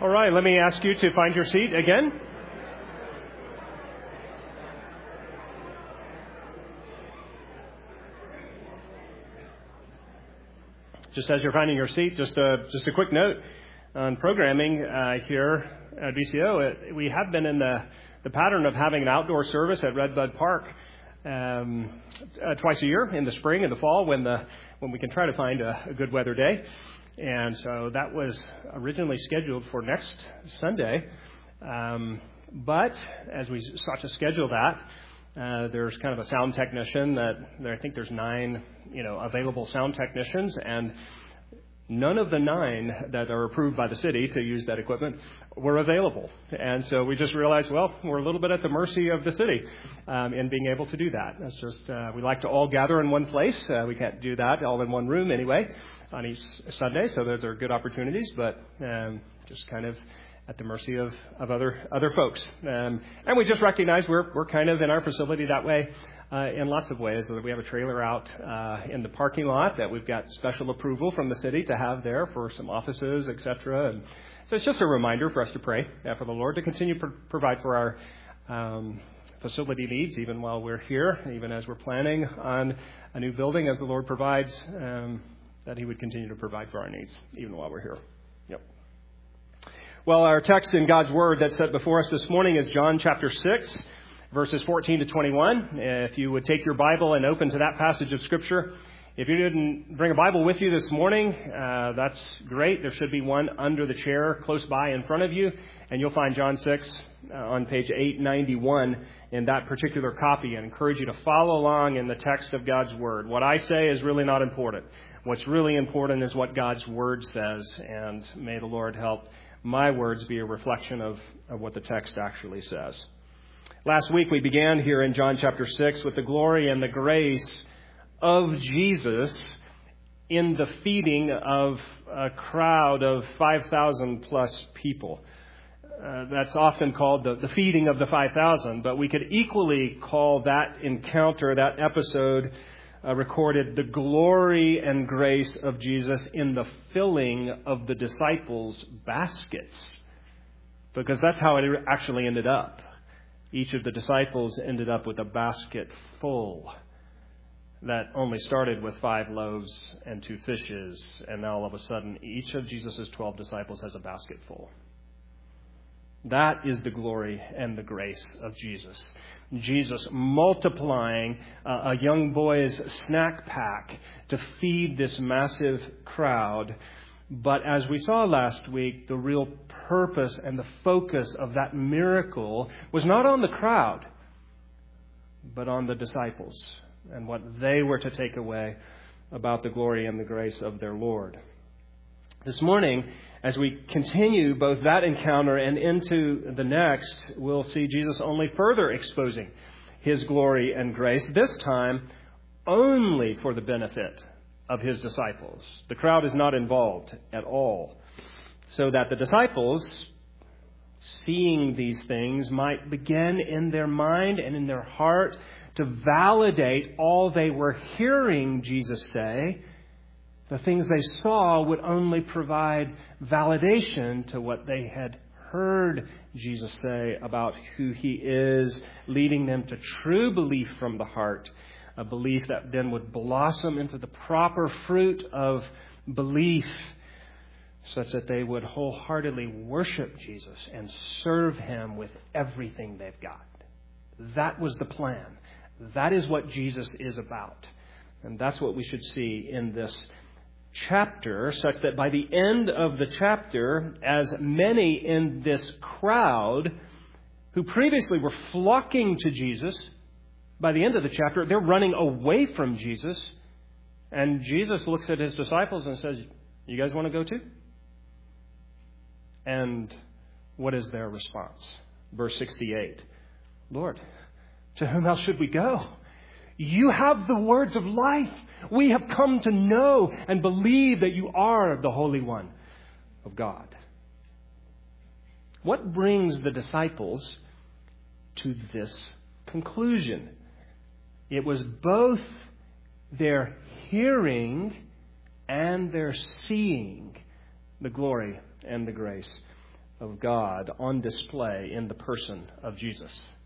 All right, let me ask you to find your seat again. Just as you're finding your seat, just a quick note on programming here at VCO. We have been in the pattern of having an outdoor service at Redbud Park twice a year, in the spring and the fall, when we can try to find a good weather day. And so that was originally scheduled for next Sunday. But as we sought to schedule that, there's kind of a sound technician I think there's 9, available sound technicians, and none of the 9 that are approved by the city to use that equipment were available. And so we just realized, well, we're a little bit at the mercy of the city in being able to do that. That's just, we like to all gather in one place. We can't do that all in one room anyway on each Sunday, so those are good opportunities, but just kind of at the mercy of other folks. And we just recognize we're kind of in our facility that way in lots of ways. We have a trailer out in the parking lot that we've got special approval from the city to have there for some offices, etc. And so it's just a reminder for us to pray for the Lord to continue to provide for our facility needs, even while we're here, even as we're planning on a new building, as the Lord provides, that He would continue to provide for our needs, even while we're here. Yep. Well, our text in God's Word that's set before us this morning is John chapter 6, verses 14 to 21. If you would take your Bible and open to that passage of Scripture. If you didn't bring a Bible with you this morning, that's great. There should be one under the chair close by in front of you, and you'll find John 6 on page 891 in that particular copy. I encourage you to follow along in the text of God's Word. What I say is really not important. What's really important is what God's Word says, and may the Lord help my words be a reflection of what the text actually says. Last week we began here in John chapter 6 with the glory and the grace of Jesus in the feeding of a crowd of 5,000 plus people. That's often called the feeding of the 5,000, but we could equally call that encounter, that episode recorded, the glory and grace of Jesus in the filling of the disciples' baskets, because that's how it actually ended up. Each of the disciples ended up with a basket full that only started with 5 loaves and 2 fishes, and now all of a sudden each of Jesus' 12 disciples has a basket full. That is the glory and the grace of Jesus. Jesus multiplying a young boy's snack pack to feed this massive crowd. But as we saw last week, the real purpose and the focus of that miracle was not on the crowd, but on the disciples and what they were to take away about the glory and the grace of their Lord. This morning, as we continue both that encounter and into the next, we'll see Jesus only further exposing His glory and grace, this time only for the benefit of His disciples. The crowd is not involved at all, so that the disciples, seeing these things, might begin in their mind and in their heart to validate all they were hearing Jesus say. The things they saw would only provide validation to what they had heard Jesus say about who He is, leading them to true belief from the heart, a belief that then would blossom into the proper fruit of belief, such that they would wholeheartedly worship Jesus and serve Him with everything they've got. That was the plan. That is what Jesus is about. And that's what we should see in this chapter, such that by the end of the chapter, as many in this crowd who previously were flocking to Jesus, by the end of the chapter, they're running away from Jesus. And Jesus looks at His disciples and says, "You guys want to go too?" And what is their response? Verse 68, "Lord, to whom else should we go? You have the words of life. We have come to know and believe that You are the Holy One of God." What brings the disciples to this conclusion? It was both their hearing and their seeing the glory and the grace of God on display in the person of Jesus.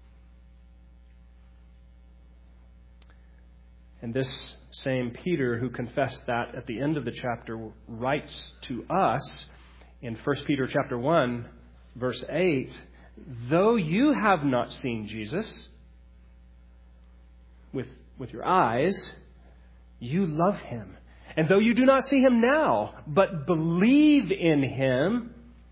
And this same Peter who confessed that at the end of the chapter writes to us in 1 Peter chapter 1, verse 8, though you have not seen Jesus with your eyes, you love him. And though you do not see him now, but believe in him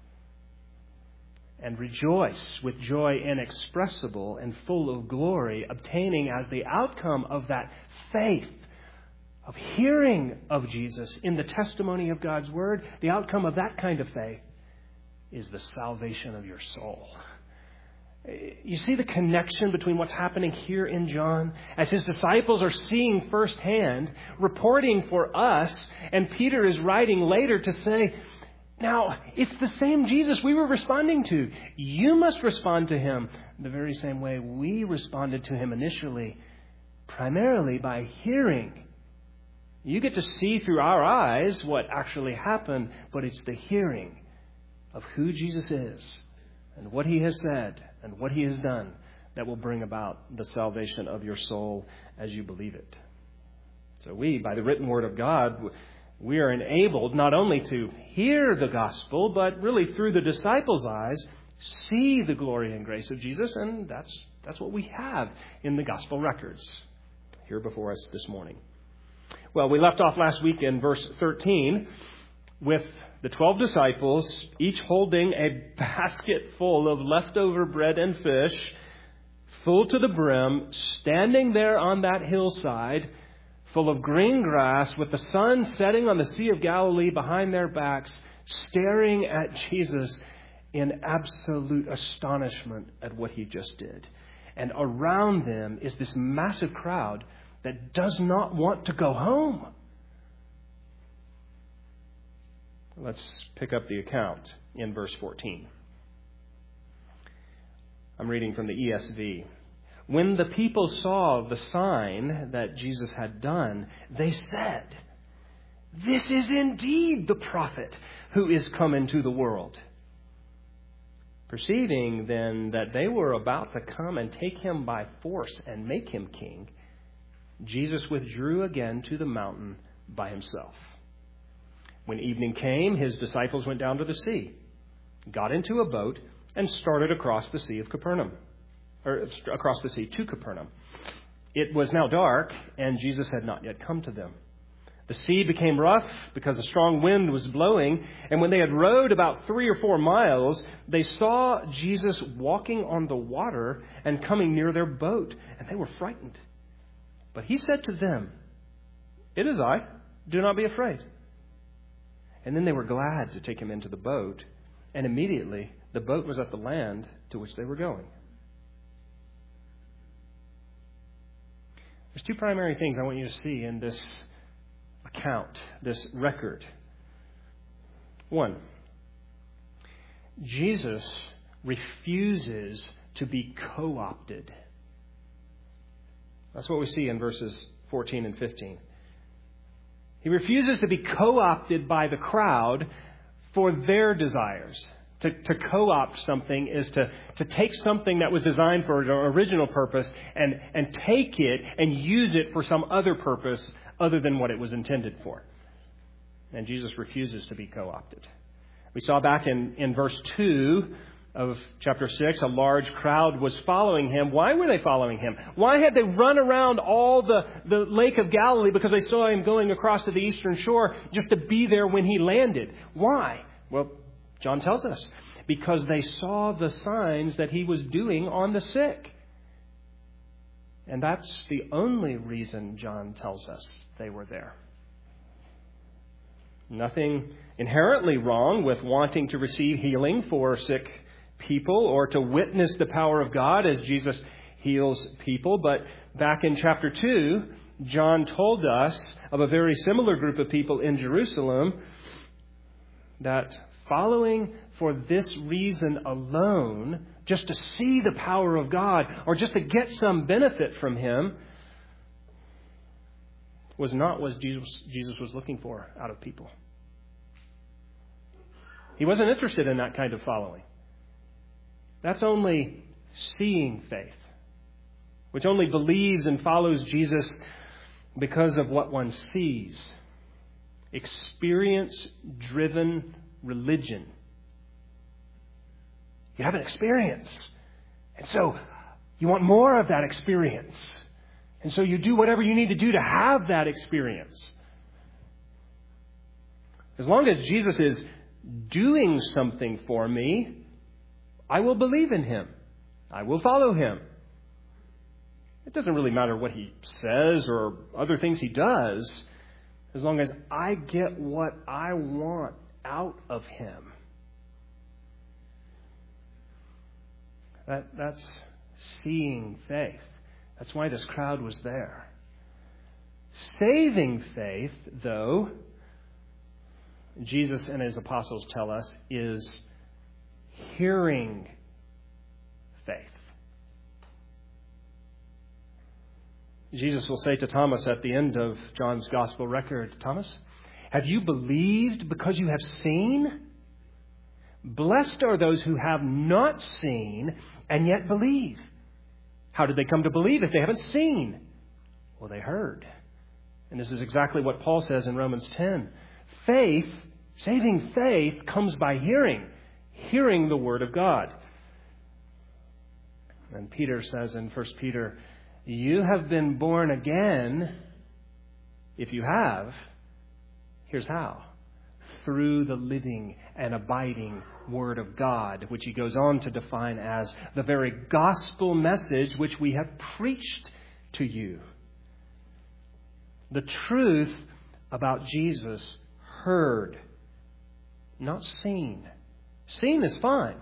and rejoice with joy inexpressible and full of glory, obtaining as the outcome of that faith, of hearing of Jesus in the testimony of God's word, the outcome of that kind of faith is the salvation of your soul. You see the connection between what's happening here in John as his disciples are seeing firsthand, reporting for us, and Peter is writing later to say, now, it's the same Jesus we were responding to. You must respond to him the very same way we responded to him initially, primarily by hearing. You get to see through our eyes what actually happened, but it's the hearing of who Jesus is and what he has said and what he has done that will bring about the salvation of your soul as you believe it. So we, by the written word of God, we are enabled not only to hear the gospel, but really through the disciples' eyes, see the glory and grace of Jesus, and that's what we have in the gospel records here before us this morning. Well, we left off last week in verse 13 with the 12 disciples, each holding a basket full of leftover bread and fish, full to the brim, standing there on that hillside, full of green grass, with the sun setting on the Sea of Galilee behind their backs, staring at Jesus in absolute astonishment at what he just did. And around them is this massive crowd that does not want to go home. Let's pick up the account in verse 14. I'm reading from the ESV. When the people saw the sign that Jesus had done, they said, "This is indeed the prophet who is come into the world." Perceiving then that they were about to come and take him by force and make him king, Jesus withdrew again to the mountain by himself. When evening came, his disciples went down to the sea, got into a boat, and started across the sea to Capernaum. It was now dark, and Jesus had not yet come to them. The sea became rough because a strong wind was blowing, and when they had rowed about 3 or 4 miles, they saw Jesus walking on the water and coming near their boat, and they were frightened. But he said to them, "It is I, do not be afraid." And then they were glad to take him into the boat, and immediately the boat was at the land to which they were going. There's 2 primary things I want you to see in this account, this record. 1, Jesus refuses to be co-opted. That's what we see in verses 14 and 15. He refuses to be co-opted by the crowd for their desires. To co-opt something is to take something that was designed for an original purpose and take it and use it for some other purpose other than what it was intended for. And Jesus refuses to be co-opted. We saw back in verse 2 of chapter 6, a large crowd was following him. Why were they following him? Why had they run around all the Lake of Galilee because they saw him going across to the eastern shore just to be there when he landed? Why? Well, John tells us, because they saw the signs that he was doing on the sick. And that's the only reason John tells us they were there. Nothing inherently wrong with wanting to receive healing for sick people or to witness the power of God as Jesus heals people. But back in chapter 2, John told us of a very similar group of people in Jerusalem that following for this reason alone, just to see the power of God or just to get some benefit from him, was not what Jesus was looking for out of people. He wasn't interested in that kind of following. That's only seeing faith, which only believes and follows Jesus because of what one sees. Experience-driven religion. You have an experience. And so you want more of that experience. And so you do whatever you need to do to have that experience. As long as Jesus is doing something for me, I will believe in him. I will follow him. It doesn't really matter what he says or other things he does, as long as I get what I want out of him. That's seeing faith. That's why this crowd was there. Saving faith, though, Jesus and his apostles tell us, is hearing faith. Jesus will say to Thomas at the end of John's gospel record, Thomas, have you believed because you have seen? Blessed are those who have not seen and yet believe. How did they come to believe if they haven't seen? Well, they heard. And this is exactly what Paul says in Romans 10. Faith, saving faith, comes by hearing the word of God. And Peter says in 1 Peter, you have been born again. If you have, here's how. Through the living and abiding Word of God, which he goes on to define as the very gospel message which we have preached to you. The truth about Jesus heard, not seen. Seen is fine,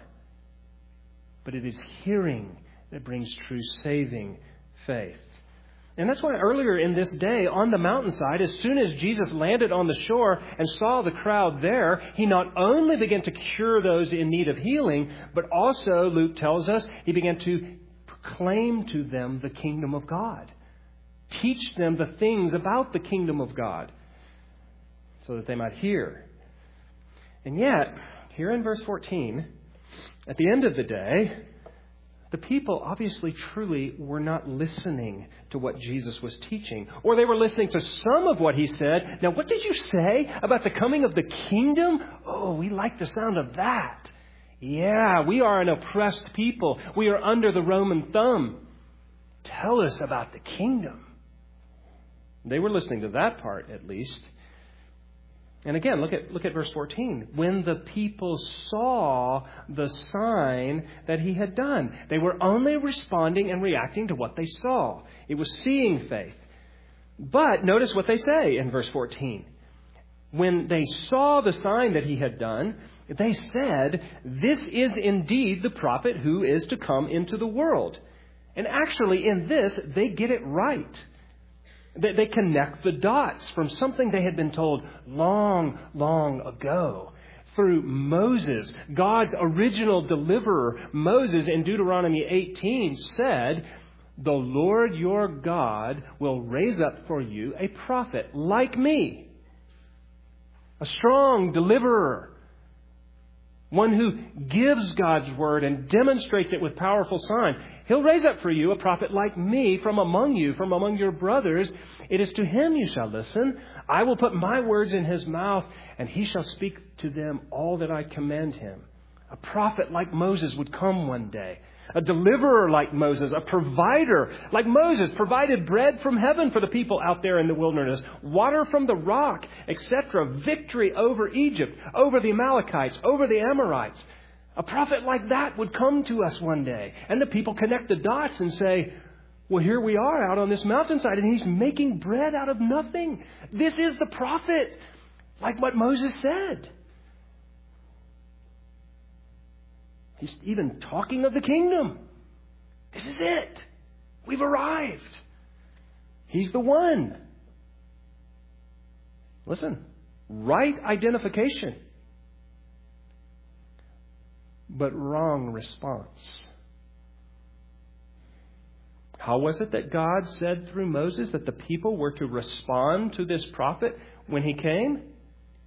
but it is hearing that brings true saving faith. And that's why earlier in this day on the mountainside, as soon as Jesus landed on the shore and saw the crowd there, he not only began to cure those in need of healing, but also, Luke tells us, he began to proclaim to them the kingdom of God. Teach them the things about the kingdom of God so that they might hear. And yet, here in verse 14, at the end of the day, the people obviously truly were not listening to what Jesus was teaching. Or they were listening to some of what he said. Now, what did you say about the coming of the kingdom? Oh, we like the sound of that. Yeah, we are an oppressed people. We are under the Roman thumb. Tell us about the kingdom. They were listening to that part, at least. And again, look at verse 14. When the people saw the sign that he had done, they were only responding and reacting to what they saw. It was seeing faith. But notice what they say in verse 14. When they saw the sign that he had done, they said, this is indeed the prophet who is to come into the world. And actually in this, they get it right. They connect the dots from something they had been told long, long ago. Through Moses, God's original deliverer, Moses in Deuteronomy 18 said, the Lord your God will raise up for you a prophet like me. A strong deliverer. One who gives God's word and demonstrates it with powerful signs. He'll raise up for you a prophet like me from among you, from among your brothers. It is to him you shall listen. I will put my words in his mouth, and he shall speak to them all that I command him. A prophet like Moses would come one day. A deliverer like Moses, a provider like Moses, provided bread from heaven for the people out there in the wilderness, water from the rock, etc. Victory over Egypt, over the Amalekites, over the Amorites. A prophet like that would come to us one day. And the people connect the dots and say, well, here we are out on this mountainside, and he's making bread out of nothing. This is the prophet, like what Moses said. He's even talking of the kingdom. This is it. We've arrived. He's the one. Listen, right identification, but wrong response. How was it that God said through Moses that the people were to respond to this prophet when he came?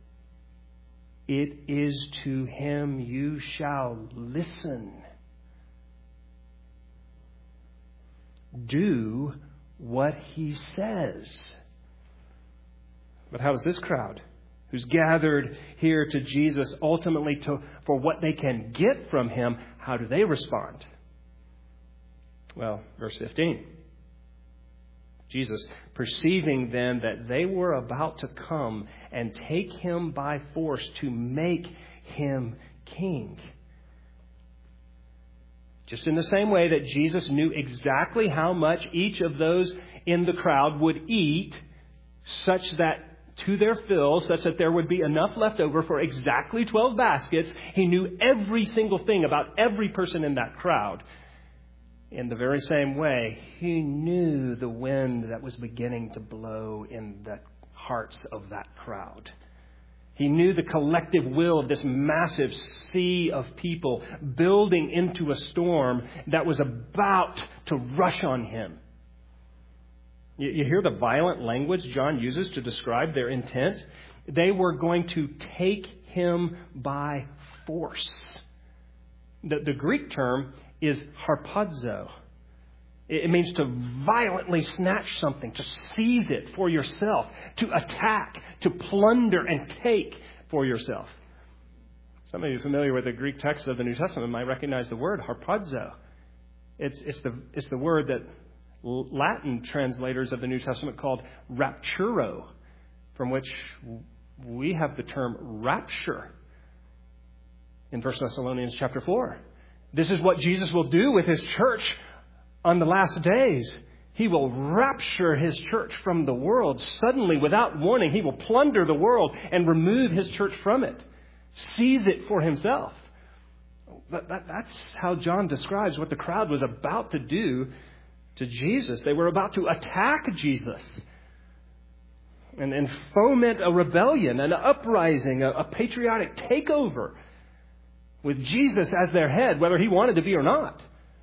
It is to him you shall listen. do what he says. But how is this crowd, who's gathered here to Jesus ultimately for what they can get from him, how do they respond? Well, verse 15. Jesus, perceiving then that they were about to come and take him by force to make him king. Just in the same way that Jesus knew exactly how much each of those in the crowd would eat, such that to their fill, such that there would be enough left over for exactly 12 baskets, he knew every single thing about every person in that crowd. In the very same way, he knew the wind that was beginning to blow in the hearts of that crowd. He knew the collective will of this massive sea of people building into a storm that was about to rush on him. You hear the violent language John uses to describe their intent? They were going to take him by force. The Greek term is harpazo. It means to violently snatch something, to seize it for yourself, to attack, to plunder and take for yourself. Some of you familiar with the Greek text of the New Testament might recognize the word harpazo. It's the word that Latin translators of the New Testament called rapturo, from which we have the term rapture in 1 Thessalonians chapter 4. This is what Jesus will do with his church on the last days. He will rapture his church from the world. Suddenly, without warning, he will plunder the world and remove his church from it. Seize it for himself. That's how John describes what the crowd was about to do to Jesus. They were about to attack Jesus and foment a rebellion, an uprising, a patriotic takeover with Jesus as their head, whether he wanted to be or not.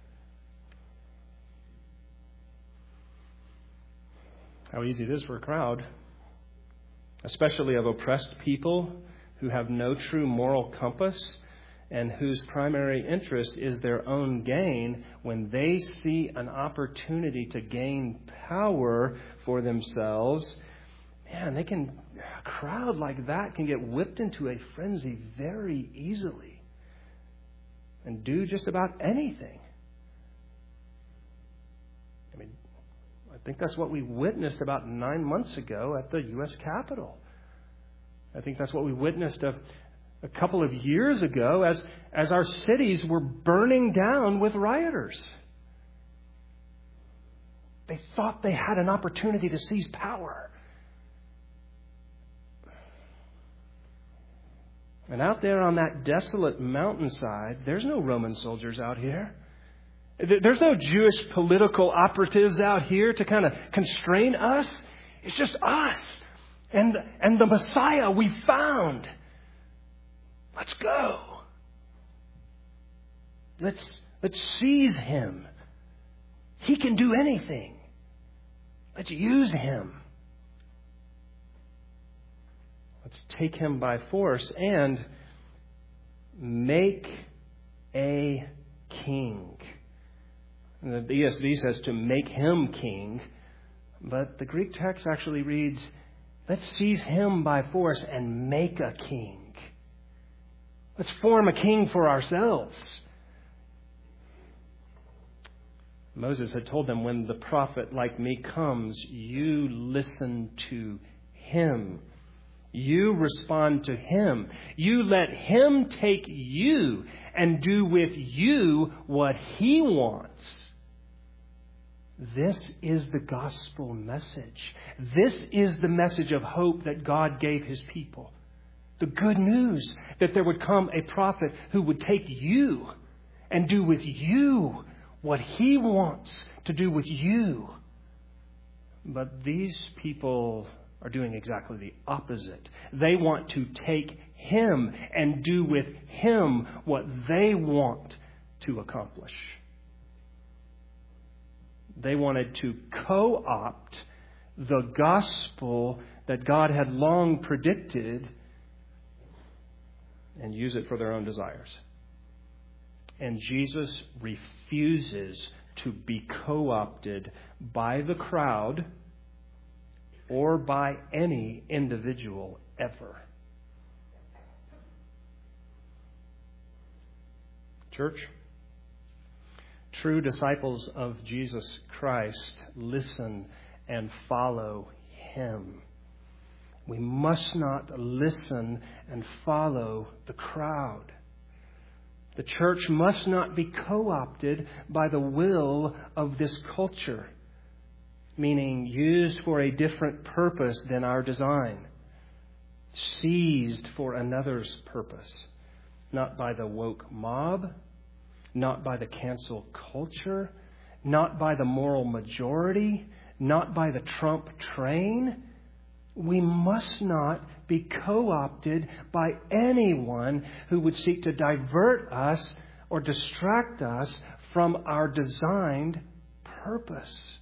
How easy it is for a crowd, especially of oppressed people who have no true moral compass and whose primary interest is their own gain, when they see an opportunity to gain power for themselves. Man, a crowd like that can get whipped into a frenzy very easily and do just about anything. I think that's what we witnessed about 9 months ago at the U.S. Capitol. I think that's what we witnessed a couple of years ago as our cities were burning down with rioters. They thought they had an opportunity to seize power. And out there on that desolate mountainside, there's no Roman soldiers out here. There's no Jewish political operatives out here to kind of constrain us. It's just us and the Messiah we found. Let's go. Let's seize him. He can do anything. Let's use him. Let's take him by force and make a king. And the ESV says to make him king, but the Greek text actually reads, let's seize him by force and make a king. Let's form a king for ourselves. Moses had told them, when the prophet like me comes, you listen to him. You respond to him. You let him take you and do with you what he wants. This is the gospel message. This is the message of hope that God gave his people. The good news that there would come a prophet who would take you and do with you what he wants to do with you. But these people are doing exactly the opposite. They want to take him and do with him what they want to accomplish. They wanted to co-opt the gospel that God had long predicted and use it for their own desires. And Jesus refuses to be co-opted by the crowd or by any individual ever. Church, true disciples of Jesus Christ listen and follow Him. We must not listen and follow the crowd. The church must not be co-opted by the will of this culture, meaning used for a different purpose than our design, seized for another's purpose, not by the woke mob, not by the cancel culture, not by the moral majority, not by the Trump train. We must not be co-opted by anyone who would seek to divert us or distract us from our designed purpose.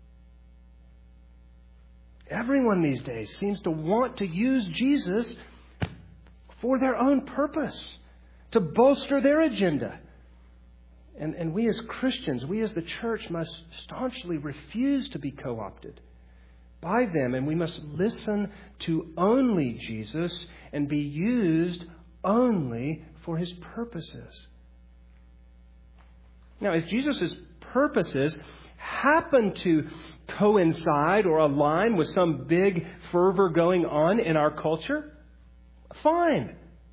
Everyone these days seems to want to use Jesus for their own purpose, to bolster their agenda. And we as Christians, we as the church must staunchly refuse to be co-opted by them, and we must listen to only Jesus and be used only for His purposes. Now, if Jesus' purposes happen to coincide or align with some big fervor going on in our culture, fine.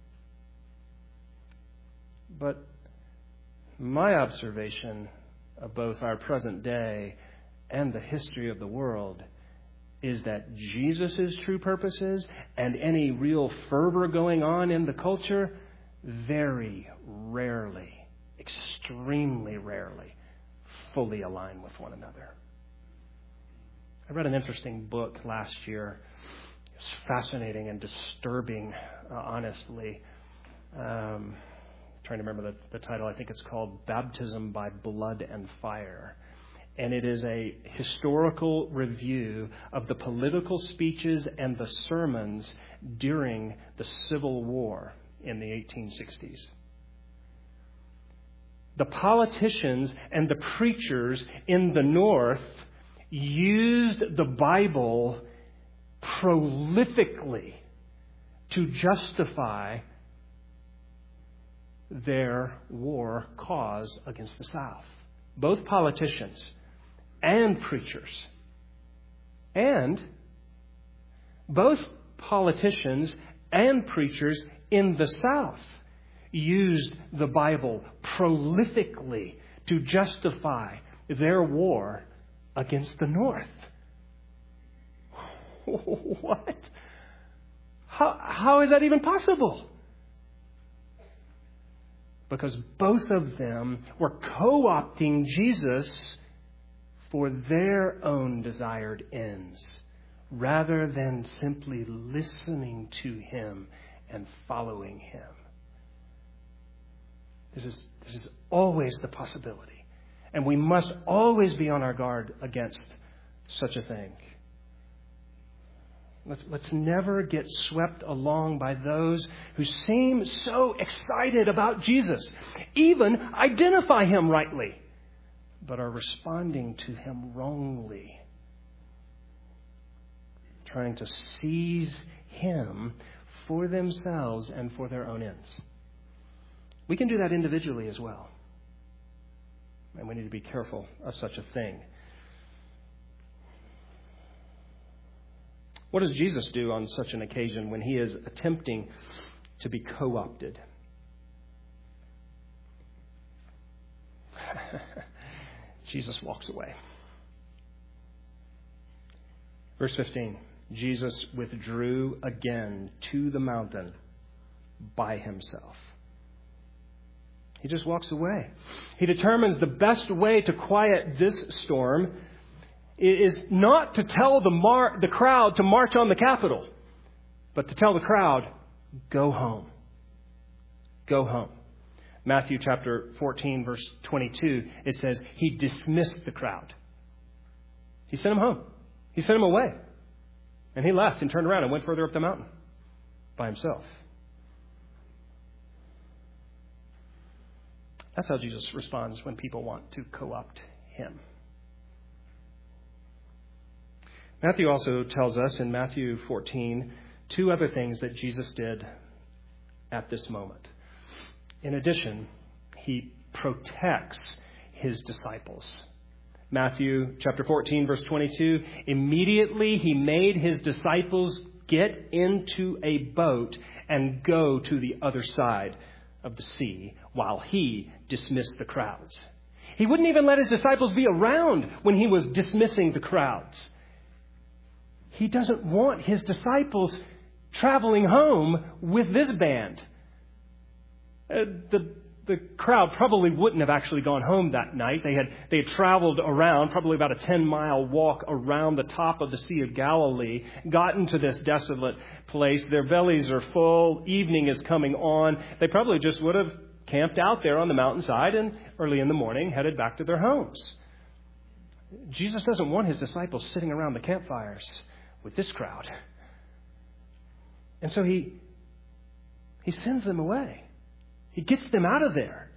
But my observation of both our present day and the history of the world is that Jesus' true purposes and any real fervor going on in the culture very rarely, extremely rarely, fully align with one another. I read an interesting book last year. It was fascinating and disturbing, honestly. Trying to remember the title. I think it's called Baptism by Blood and Fire. And it is a historical review of the political speeches and the sermons during the Civil War in the 1860s. The politicians and the preachers in the North used the Bible prolifically to justify their war cause against the South. Both politicians and preachers. And both politicians and preachers in the South used the Bible prolifically to justify their war against the North. What? How is that even possible? Because both of them were co-opting Jesus for their own desired ends, rather than simply listening to Him and following Him. This is always the possibility. And we must always be on our guard against such a thing. Let's never get swept along by those who seem so excited about Jesus, even identify Him rightly, but are responding to Him wrongly, trying to seize Him for themselves and for their own ends. We can do that individually as well, and we need to be careful of such a thing. What does Jesus do on such an occasion when He is attempting to be co-opted? Jesus walks away. Verse 15, Jesus withdrew again to the mountain by Himself. He just walks away. He determines the best way to quiet this storm is not to tell the crowd to march on the Capitol, but to tell the crowd, go home. Go home. Matthew chapter 14, verse 22, it says, He dismissed the crowd. He sent them home. He sent them away. And He left and turned around and went further up the mountain by Himself. That's how Jesus responds when people want to co-opt him. Matthew also tells us in Matthew 14 two other things that Jesus did at this moment. In addition, he protects his disciples. Matthew chapter 14, verse 22, immediately he made his disciples get into a boat and go to the other side of the sea while he dismissed the crowds. He wouldn't even let his disciples be around when he was dismissing the crowds. He doesn't want his disciples traveling home with this band. The crowd probably wouldn't have actually gone home that night. They had traveled around, probably about a 10-mile walk around the top of the Sea of Galilee, gotten to this desolate place. Their bellies are full. Evening is coming on. They probably just would have camped out there on the mountainside and early in the morning headed back to their homes. Jesus doesn't want his disciples sitting around the campfires with this crowd. And so he sends them away. He gets them out of there.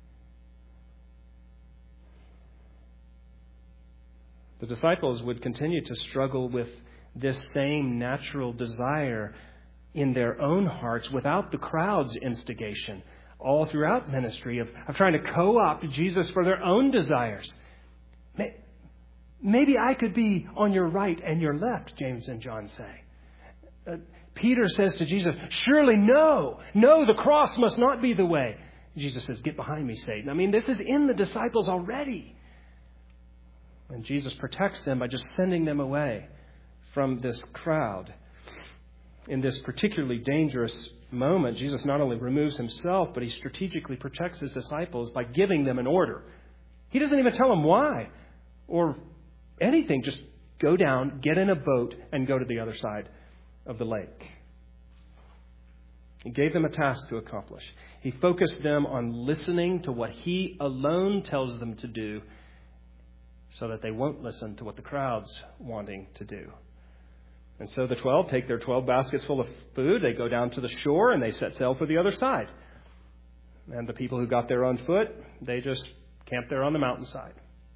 The disciples would continue to struggle with this same natural desire in their own hearts without the crowd's instigation all throughout ministry of trying to co-opt Jesus for their own desires. Maybe I could be on your right and your left, James and John say. Peter says to Jesus, surely no, the cross must not be the way. Jesus says, get behind me, Satan. I mean, this is in the disciples already. And Jesus protects them by just sending them away from this crowd. In this particularly dangerous moment, Jesus not only removes himself, but he strategically protects his disciples by giving them an order. He doesn't even tell them why or anything. Just go down, get in a boat, and go to the other side of the lake. He gave them a task to accomplish. He focused them on listening to what he alone tells them to do so that they won't listen to what the crowd's wanting to do. And so the 12 take their 12 baskets full of food. They go down to the shore and they set sail for the other side. And the people who got there on foot, they just camped there on the mountainside.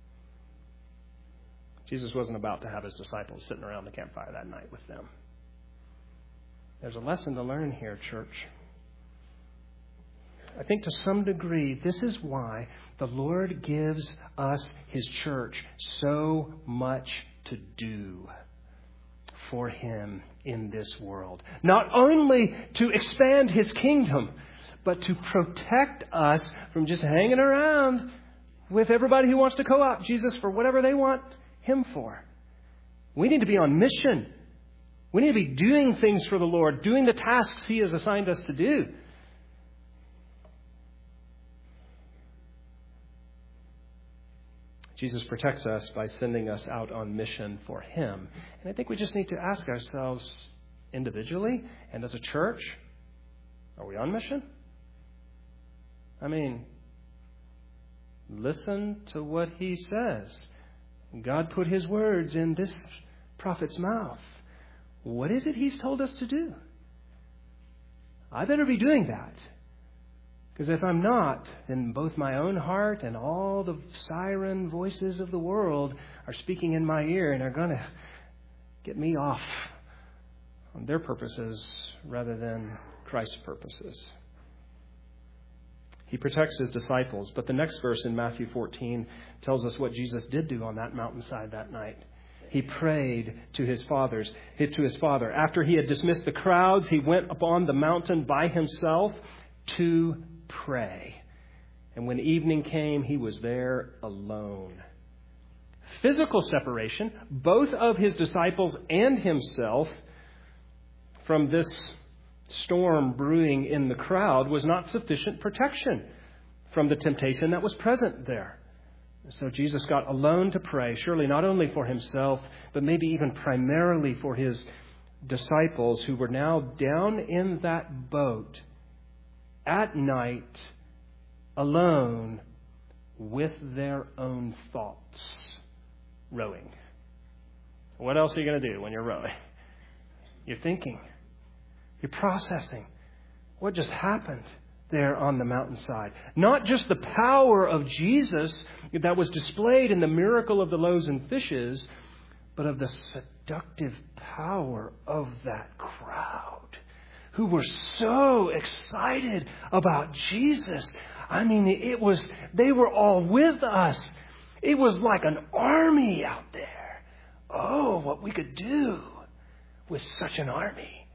Jesus wasn't about to have his disciples sitting around the campfire that night with them. There's a lesson to learn here, church. I think to some degree, this is why the Lord gives us his church so much to do for him in this world. Not only to expand his kingdom, but to protect us from just hanging around with everybody who wants to co-opt Jesus for whatever they want him for. We need to be on mission. We need to be doing things for the Lord, doing the tasks he has assigned us to do. Jesus protects us by sending us out on mission for him. And I think we just need to ask ourselves individually and as a church, are we on mission? I mean, listen to what he says. God put his words in this prophet's mouth. What is it he's told us to do? I better be doing that. Because if I'm not, then both my own heart and all the siren voices of the world are speaking in my ear and are going to get me off on their purposes rather than Christ's purposes. He protects his disciples, but the next verse in Matthew 14 tells us what Jesus did do on that mountainside that night. He prayed to his Father. After he had dismissed the crowds, he went upon the mountain by himself to pray. And when evening came, he was there alone. Physical separation, both of his disciples and himself, from this storm brewing in the crowd was not sufficient protection from the temptation that was present there. So Jesus got alone to pray, surely not only for himself, but maybe even primarily for his disciples who were now down in that boat at night, alone with their own thoughts, rowing. What else are you going to do when you're rowing? You're thinking. You're processing what just happened. there on the mountainside. Not just the power of Jesus that was displayed in the miracle of the loaves and fishes, but of the seductive power of that crowd who were so excited about Jesus. I mean, they were all with us. It was like an army out there. Oh, what we could do with such an army.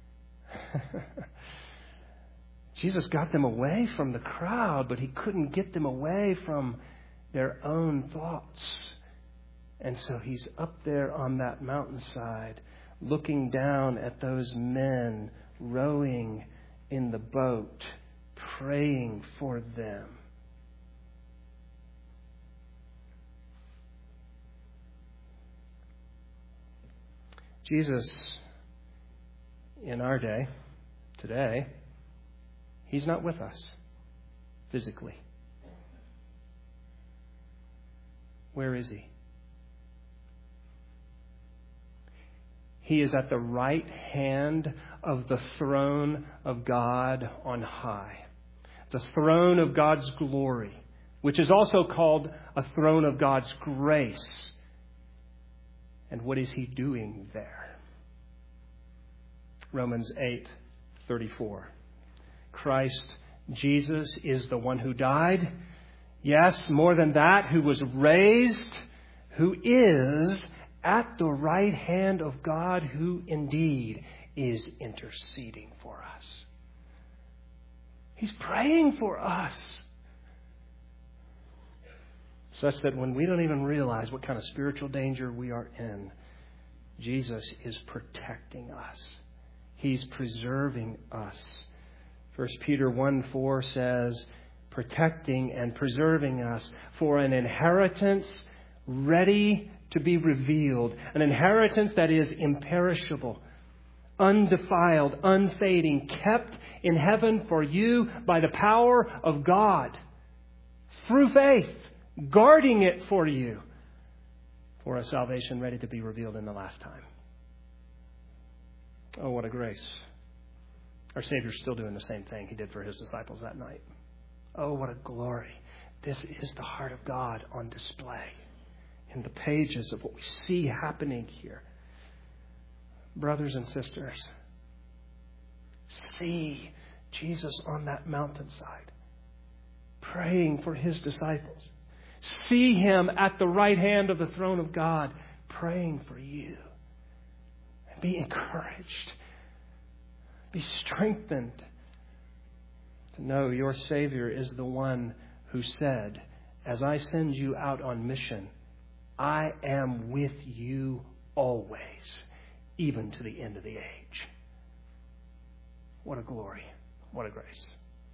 Jesus got them away from the crowd, but he couldn't get them away from their own thoughts. And so he's up there on that mountainside, looking down at those men rowing in the boat, praying for them. Jesus, in our day, today, he's not with us physically. Where is he? He is at the right hand of the throne of God on high. The throne of God's glory, which is also called a throne of God's grace. And what is he doing there? Romans 8:34. Christ Jesus is the one who died. Yes, more than that, who was raised, who is at the right hand of God, who indeed is interceding for us. He's praying for us. Such that when we don't even realize what kind of spiritual danger we are in, Jesus is protecting us. He's preserving us. 1 Peter 1:4 says, protecting and preserving us for an inheritance ready to be revealed. An inheritance that is imperishable, undefiled, unfading, kept in heaven for you by the power of God. Through faith, guarding it for you for a salvation ready to be revealed in the last time. Oh, what a grace. Our Savior's still doing the same thing he did for his disciples that night. Oh, what a glory. This is the heart of God on display in the pages of what we see happening here. Brothers and sisters, see Jesus on that mountainside, praying for his disciples. See him at the right hand of the throne of God, praying for you. And be encouraged. Be strengthened to know your Savior is the one who said, as I send you out on mission, I am with you always, even to the end of the age. What a glory. What a grace.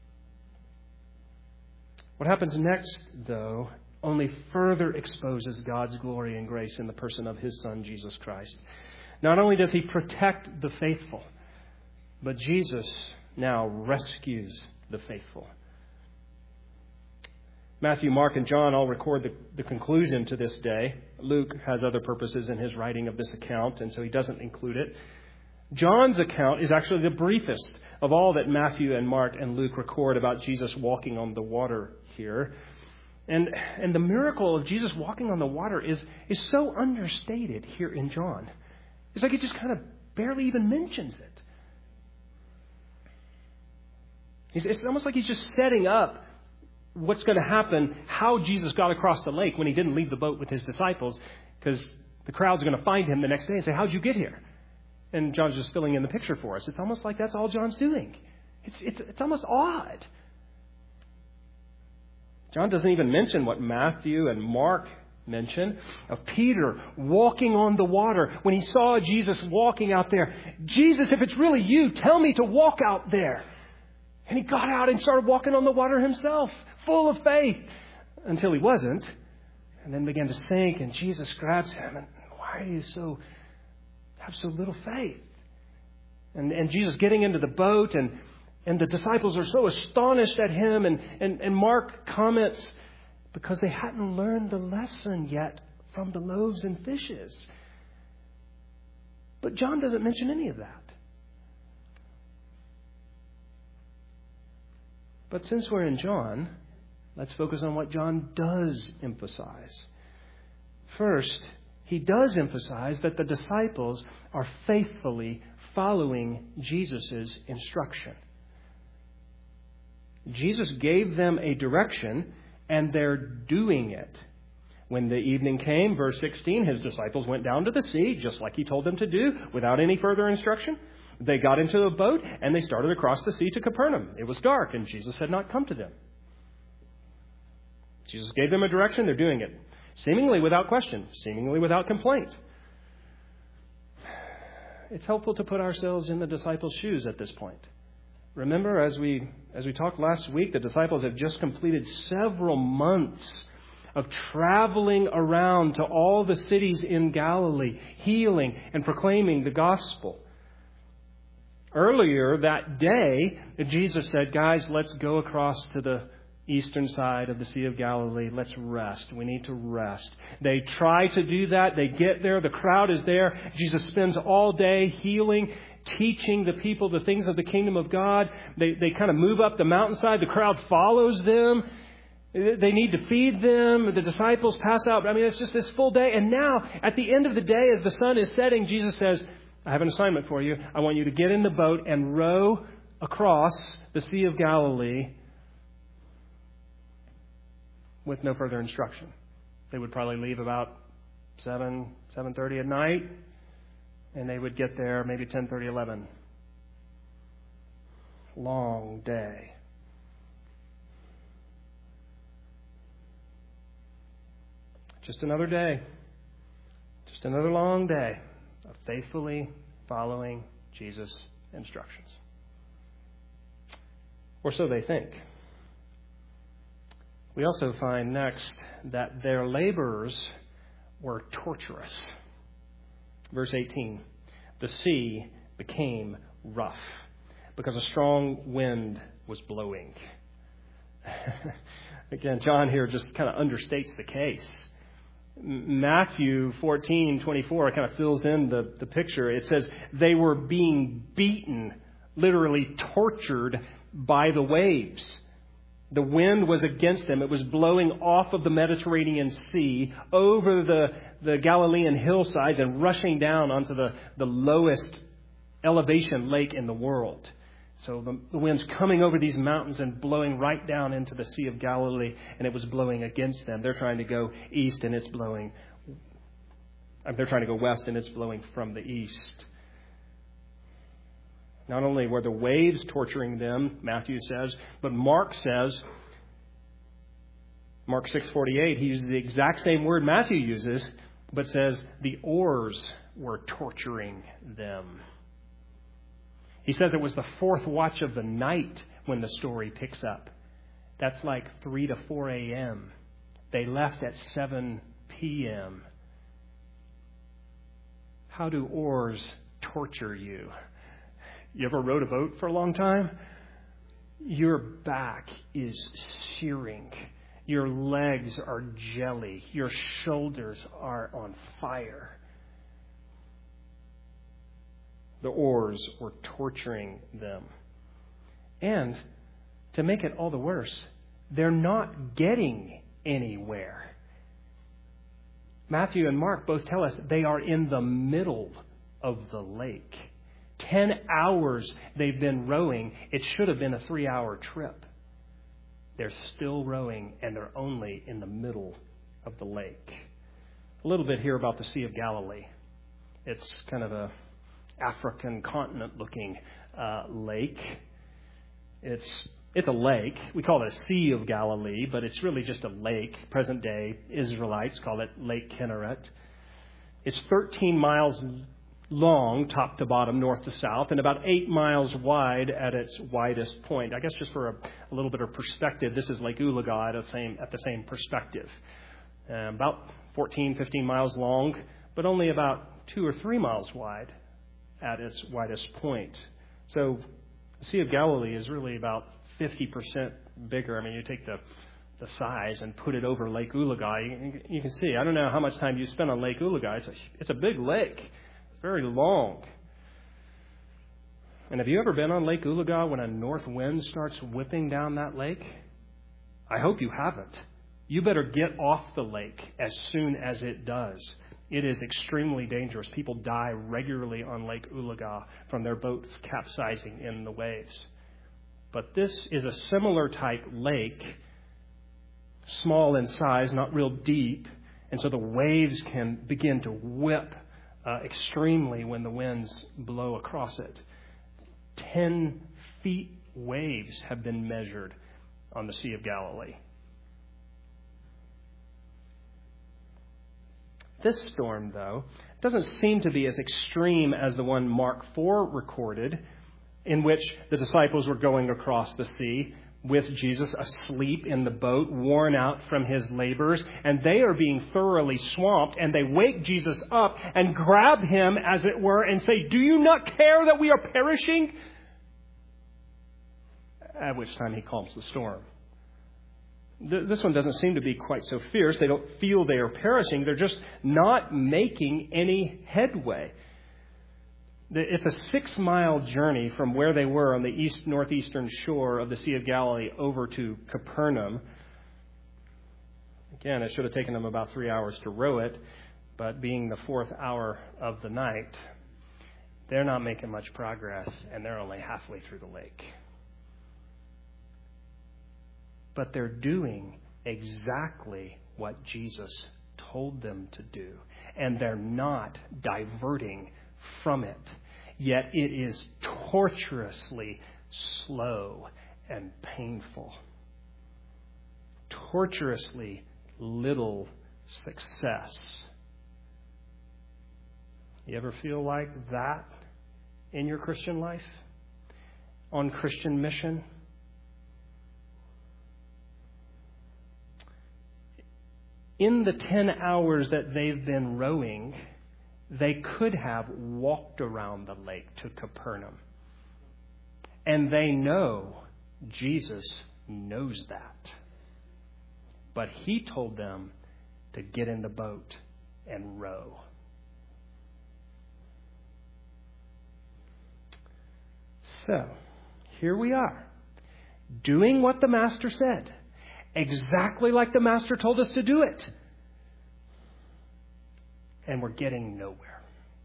What happens next, though, only further exposes God's glory and grace in the person of his Son, Jesus Christ. Not only does he protect the faithful, but Jesus now rescues the faithful. Matthew, Mark, and John all record the conclusion to this day. Luke has other purposes in his writing of this account, and so he doesn't include it. John's account is actually the briefest of all that Matthew and Mark and Luke record about Jesus walking on the water here. And the miracle of Jesus walking on the water is so understated here in John. It's like he just kind of barely even mentions it. It's almost like he's just setting up what's going to happen, how Jesus got across the lake when he didn't leave the boat with his disciples, because the crowd's going to find him the next day and say, how'd you get here? And John's just filling in the picture for us. It's almost like that's all John's doing. It's almost odd. John doesn't even mention what Matthew and Mark mention of Peter walking on the water when he saw Jesus walking out there. Jesus, if it's really you, tell me to walk out there. And he got out and started walking on the water himself, full of faith, until he wasn't, and then began to sink, and Jesus grabs him. And why are you have so little faith? And Jesus getting into the boat, and the disciples are so astonished at him, and Mark comments, because they hadn't learned the lesson yet from the loaves and fishes. But John doesn't mention any of that. But since we're in John, let's focus on what John does emphasize. First, he does emphasize that the disciples are faithfully following Jesus' instruction. Jesus gave them a direction, and they're doing it. When the evening came, verse 16, his disciples went down to the sea, just like he told them to do, without any further instruction. They got into a boat, and they started across the sea to Capernaum. It was dark, and Jesus had not come to them. Jesus gave them a direction, they're doing it. Seemingly without question, seemingly without complaint. It's helpful to put ourselves in the disciples' shoes at this point. Remember, as we talked last week, the disciples have just completed several months of traveling around to all the cities in Galilee, healing and proclaiming the gospel. Earlier that day, Jesus said, guys, let's go across to the eastern side of the Sea of Galilee. Let's rest. We need to rest. They try to do that. They get there. The crowd is there. Jesus spends all day healing, teaching the people the things of the kingdom of God. They kind of move up the mountainside. The crowd follows them. They need to feed them. The disciples pass out. I mean, it's just this full day. And now, at the end of the day, as the sun is setting, Jesus says, I have an assignment for you. I want you to get in the boat and row across the Sea of Galilee with no further instruction. They would probably leave about 7:30 at night, and they would get there maybe 10:30, 11. Long day. Just another day. Just another long day of faithfully following Jesus' instructions. Or so they think. We also find next that their laborers were torturous. Verse 18, the sea became rough because a strong wind was blowing. Again, John here just kind of understates the case. Matthew 14:24 kind of fills in the picture. It says they were being beaten, literally tortured by the waves. The wind was against them. It was blowing off of the Mediterranean Sea over the Galilean hillsides and rushing down onto the lowest elevation lake in the world. So the wind's coming over these mountains and blowing right down into the Sea of Galilee, and it was blowing against them. They're trying to go east, and it's blowing. They're trying to go west, and it's blowing from the east. Not only were the waves torturing them, Matthew says, but Mark says, Mark 6:48, he uses the exact same word Matthew uses, but says the oars were torturing them. He says it was the fourth watch of the night when the story picks up. That's like 3 to 4 a.m. They left at 7 p.m. How do oars torture you? You ever rowed a boat for a long time? Your back is searing. Your legs are jelly. Your shoulders are on fire. The oars were torturing them. And to make it all the worse, they're not getting anywhere. Matthew and Mark both tell us they are in the middle of the lake. 10 hours they've been rowing. It should have been a 3-hour trip. They're still rowing, and they're only in the middle of the lake. A little bit here about the Sea of Galilee. It's kind of a African continent-looking lake. It's a lake. We call it a Sea of Galilee, but it's really just a lake. Present-day Israelites call it Lake Kinneret. It's 13 miles long, top to bottom, north to south, and about 8 miles wide at its widest point. I guess just for a little bit of perspective, this is Lake Ulaga at the same perspective. About 14, 15 miles long, but only about 2 or 3 miles wide at its widest point. So the Sea of Galilee is really about 50% bigger. I mean, you take the size and put it over Lake Ulaga. You can see, I don't know how much time you spend on Lake Ulaga. It's a big lake. It's very long. And have you ever been on Lake Ulaga when a north wind starts whipping down that lake? I hope you haven't. You better get off the lake as soon as it does. It is extremely dangerous. People die regularly on Lake Ulaga from their boats capsizing in the waves. But this is a similar type lake, small in size, not real deep, and so the waves can begin to whip extremely when the winds blow across it. 10 feet waves have been measured on the Sea of Galilee. This storm, though, doesn't seem to be as extreme as the one Mark 4 recorded, in which the disciples were going across the sea with Jesus asleep in the boat, worn out from his labors, and they are being thoroughly swamped, and they wake Jesus up and grab him, as it were, and say, "Do you not care that we are perishing?" At which time he calms the storm. This one doesn't seem to be quite so fierce. They don't feel they are perishing. They're just not making any headway. It's a 6-mile journey from where they were on the northeastern shore of the Sea of Galilee over to Capernaum. Again, it should have taken them about 3 hours to row it, but being the 4th hour of the night, they're not making much progress, and they're only halfway through the lake. But they're doing exactly what Jesus told them to do, and they're not diverting from it. Yet it is torturously slow and painful. Torturously little success. You ever feel like that in your Christian life? On Christian mission? In the 10 hours that they've been rowing, they could have walked around the lake to Capernaum. And they know Jesus knows that. But he told them to get in the boat and row. So, here we are, doing what the Master said. Exactly like the Master told us to do it. And we're getting nowhere.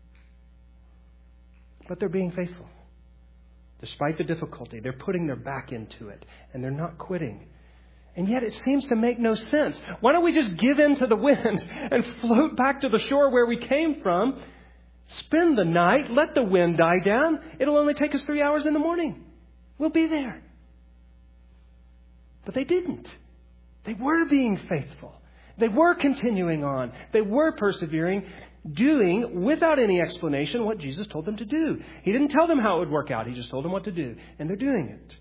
But they're being faithful. Despite the difficulty, they're putting their back into it. And they're not quitting. And yet it seems to make no sense. Why don't we just give in to the wind and float back to the shore where we came from? Spend the night, let the wind die down. It'll only take us 3 hours in the morning. We'll be there. But they didn't. They were being faithful. They were continuing on. They were persevering, doing, without any explanation, what Jesus told them to do. He didn't tell them how it would work out. He just told them what to do. And they're doing it.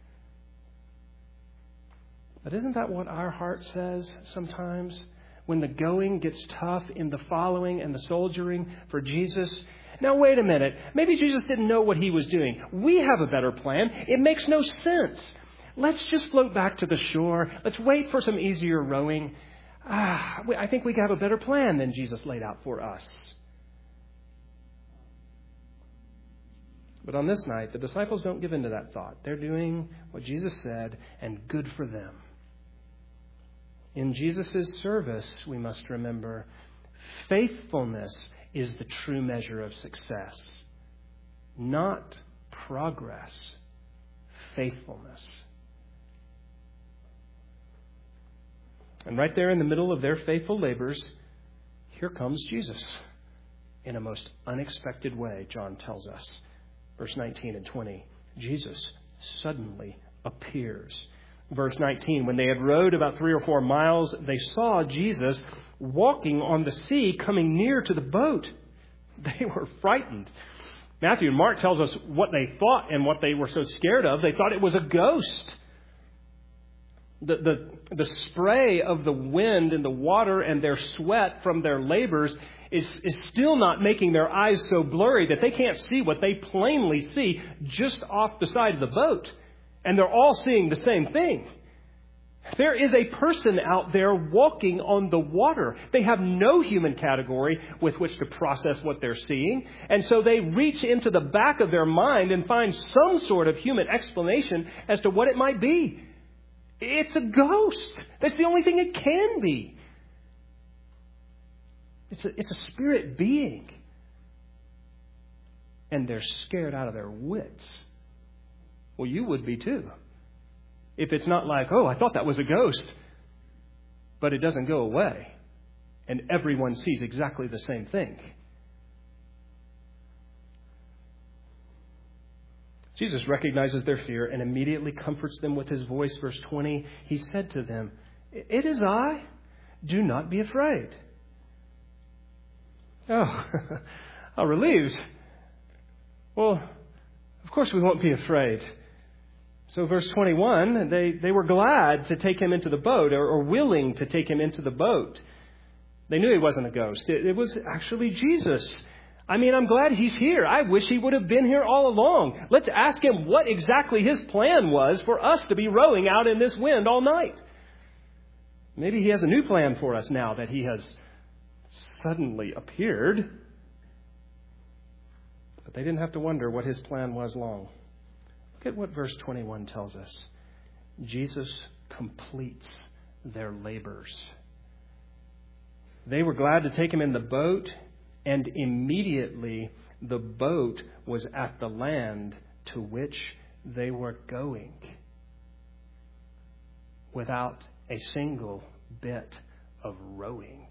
But isn't that what our heart says sometimes? When the going gets tough in the following and the soldiering for Jesus. Now, wait a minute. I Jesus didn't know what he was doing. We have a better plan. It makes no sense. Let's just float back to the shore. Let's wait for some easier rowing. I think we have a better plan than Jesus laid out for us. But on this night, the disciples don't give in to that thought. They're doing what Jesus said, and good for them. In Jesus' service, we must remember, faithfulness is the true measure of success, not progress. Faithfulness. And right there in the middle of their faithful labors, here comes Jesus in a most unexpected way, John tells us. Verse 19 and 20, Jesus suddenly appears. Verse 19, when they had rowed about 3 or 4 miles, they saw Jesus walking on the sea, coming near to the boat. They were frightened. Matthew and Mark tells us what they thought and what they were so scared of. They thought it was a ghost. The spray of the wind and the water and their sweat from their labors is still not making their eyes so blurry that they can't see what they plainly see just off the side of the boat. And they're all seeing the same thing. There is a person out there walking on the water. They have no human category with which to process what they're seeing. And so they reach into the back of their mind and find some sort of human explanation as to what it might be. It's a ghost. That's the only thing it can be. It's a spirit being. And they're scared out of their wits. Well, you would be too. If it's not like, oh, I thought that was a ghost, but it doesn't go away, and everyone sees exactly the same thing. Jesus recognizes their fear and immediately comforts them with his voice. Verse 20, he said to them, "It is I. Do not be afraid." Oh, how relieved. Well, of course we won't be afraid. So verse 21, they were glad to take him into the boat, or willing to take him into the boat. They knew he wasn't a ghost. It was actually Jesus. I mean, I'm glad he's here. I wish he would have been here all along. Let's ask him what exactly his plan was for us to be rowing out in this wind all night. Maybe he has a new plan for us now that he has suddenly appeared. But they didn't have to wonder what his plan was long. Look at what verse 21 tells us. Jesus completes their labors. They were glad to take him in the boat, and immediately the boat was at the land to which they were going, without a single bit of rowing.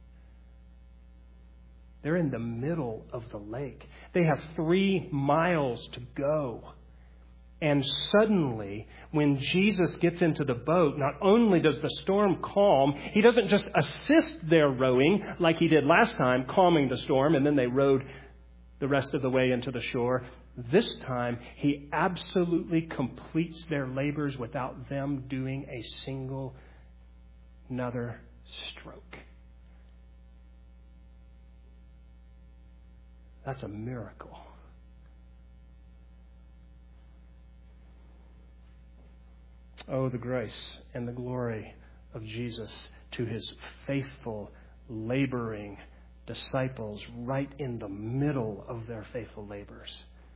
They're in the middle of the lake. They have 3 miles to go. And suddenly, when Jesus gets into the boat, not only does the storm calm, he doesn't just assist their rowing like he did last time, calming the storm, and then they rowed the rest of the way into the shore. This time, he absolutely completes their labors without them doing a single another stroke. That's a miracle. Oh, the grace and the glory of Jesus to his faithful, laboring disciples right in the middle of their faithful labors.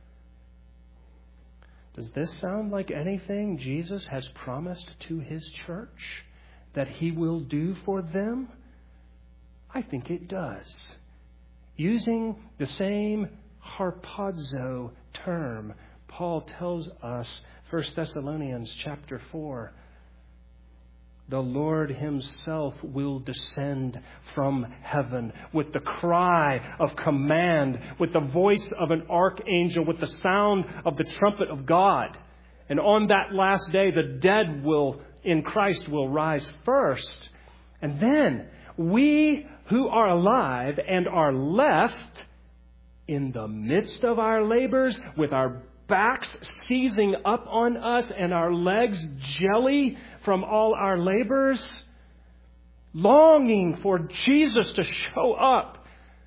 Does this sound like anything Jesus has promised to his church that he will do for them? I think it does. Using the same harpazo term, Paul tells us, 1 Thessalonians chapter 4, the Lord himself will descend from heaven with the cry of command, with the voice of an archangel, with the sound of the trumpet of God. And on that last day, the dead in Christ will rise first. And then we who are alive and are left in the midst of our labors, with our backs seizing up on us and our legs jelly from all our labors, longing for Jesus to show up,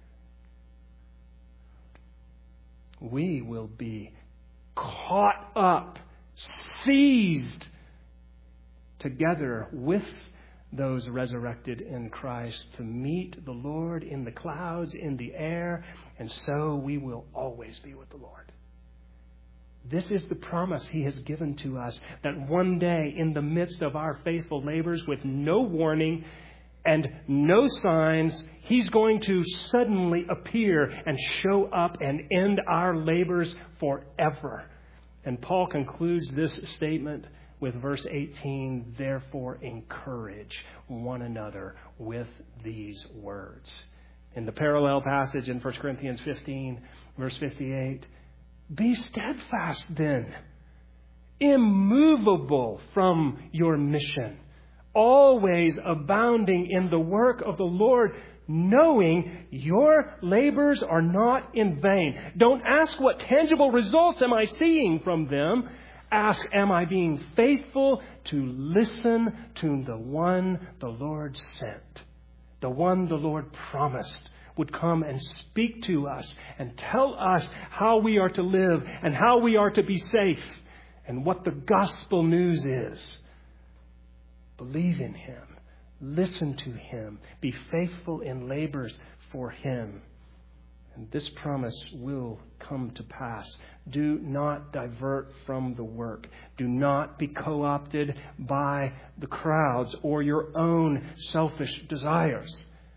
we will be caught up, seized together with those resurrected in Christ to meet the Lord in the clouds, in the air, and so we will always be with the Lord. This is the promise he has given to us, that one day in the midst of our faithful labors, with no warning and no signs, he's going to suddenly appear and show up and end our labors forever. And Paul concludes this statement with verse 18, therefore encourage one another with these words. In the parallel passage in 1 Corinthians 15, verse 58, be steadfast then, immovable from your mission, always abounding in the work of the Lord, knowing your labors are not in vain. Don't ask what tangible results am I seeing from them. Ask, am I being faithful to listen to the one the Lord sent, the one the Lord promised would come and speak to us and tell us how we are to live and how we are to be safe and what the gospel news is. Believe in Him. Listen to Him. Be faithful in labors for Him. And this promise will come to pass. Do not divert from the work. Do not be co-opted by the crowds or your own selfish desires.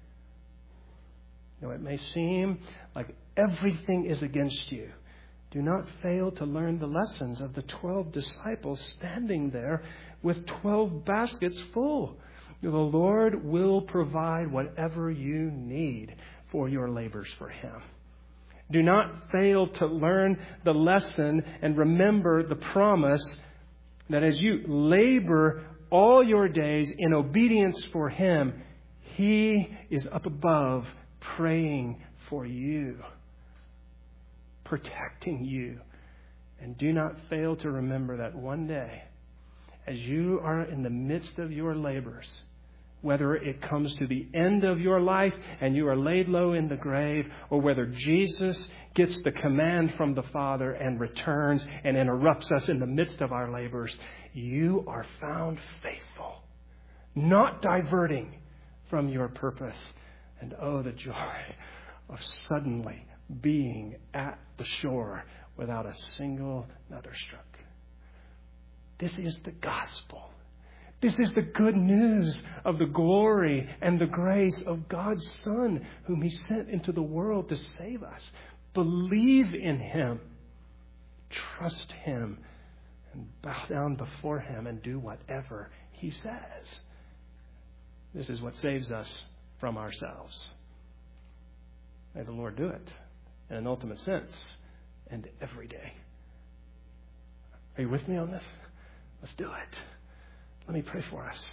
It may seem like everything is against you. Do not fail to learn the lessons of the 12 disciples standing there with 12 baskets full. The Lord will provide whatever you need for your labors for Him. Do not fail to learn the lesson and remember the promise that as you labor all your days in obedience for Him, He is up above praying for you, protecting you. And do not fail to remember that one day, as you are in the midst of your labors, whether it comes to the end of your life and you are laid low in the grave, or whether Jesus gets the command from the Father and returns and interrupts us in the midst of our labors, you are found faithful, not diverting from your purpose. And oh, the joy of suddenly being at the shore without a single nether struck. This is the gospel. This is the good news of the glory and the grace of God's Son, whom He sent into the world to save us. Believe in Him. Trust Him. And bow down before Him and do whatever He says. This is what saves us from ourselves. May the Lord do it in an ultimate sense and every day. Are you with me on this? Let's do it. Let me pray for us.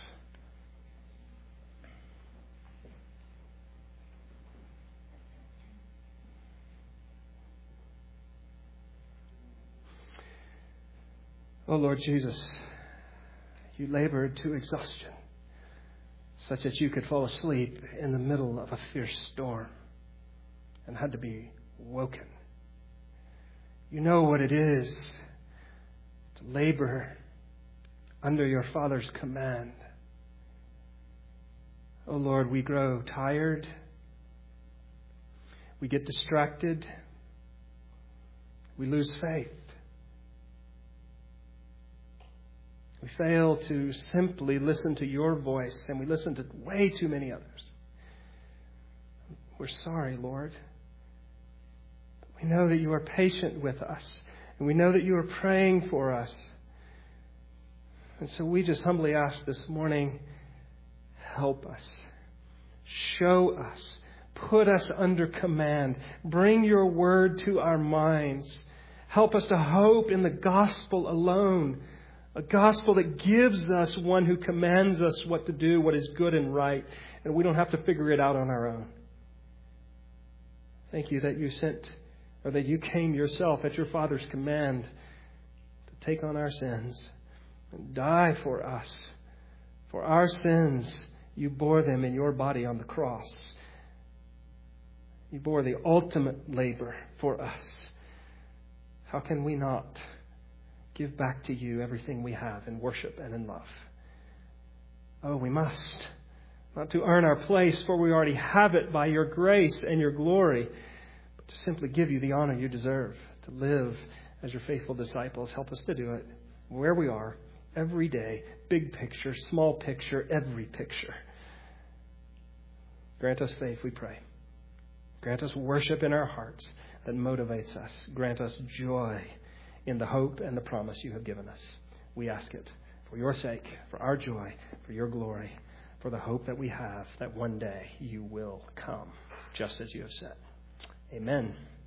Oh Lord Jesus, you labored to exhaustion, such that you could fall asleep in the middle of a fierce storm and had to be woken. You know what it is to labor under your Father's command. Oh Lord, we grow tired. We get distracted. We lose faith. We fail to simply listen to your voice, and we listen to way too many others. We're sorry, Lord. But we know that you are patient with us, and we know that you are praying for us. And so we just humbly ask this morning, help us. Show us. Put us under command. Bring your word to our minds. Help us to hope in the gospel alone. A gospel that gives us one who commands us what to do, what is good and right. And we don't have to figure it out on our own. Thank you that you came yourself at your Father's command to take on our sins and die for us. For our sins, you bore them in your body on the cross. You bore the ultimate labor for us. How can we not give back to you everything we have in worship and in love? Oh, we must. Not to earn our place, for we already have it by your grace and your glory, but to simply give you the honor you deserve, to live as your faithful disciples. Help us to do it where we are, every day, big picture, small picture, every picture. Grant us faith, we pray. Grant us worship in our hearts that motivates us. Grant us joy in the hope and the promise you have given us. We ask it for your sake, for our joy, for your glory, for the hope that we have that one day you will come, just as you have said. Amen.